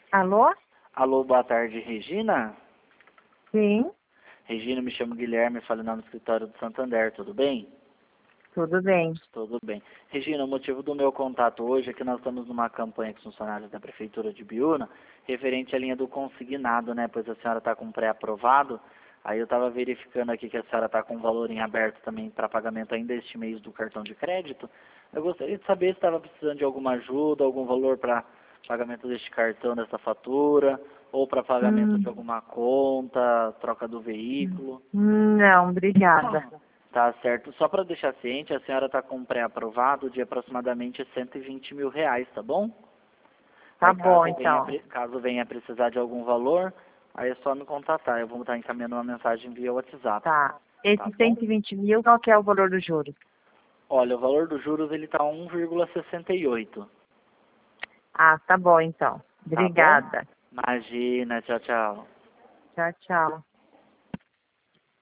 Alô? Alô, boa tarde, Regina? Sim, Regina, me chamo Guilherme, falo em nome do escritório do Santander, tudo bem? tudo bem. Tudo bem. Regina, o motivo do meu contato hoje é que nós estamos numa campanha com os funcionários da Prefeitura de Biúna, referente à linha do consignado, né? Pois a senhora está com pré-aprovado. Aí eu estava verificando aqui que a senhora está com um valor em aberto também para pagamento ainda este mês do cartão de crédito. Eu gostaria de saber se estava precisando de alguma ajuda, algum valor para pagamento deste cartão, dessa fatura, ou para pagamento de Hum, alguma conta, troca do veículo. não, obrigada. Tá certo. Só para deixar ciente, a senhora está com um pré-aprovado de aproximadamente R$ 120 mil, tá bom? Tá Aí bom, então. caso venha precisar de algum valor, aí é só me contatar. Eu vou estar encaminhando uma mensagem via WhatsApp, Tá. tá Esse bom? 120 mil, qual que é o valor dos juros? Olha, o valor dos juros ele está 1,68, Ah, tá bom, então. tá bom? Obrigada. Imagina, tchau, tchau. Tchau, tchau.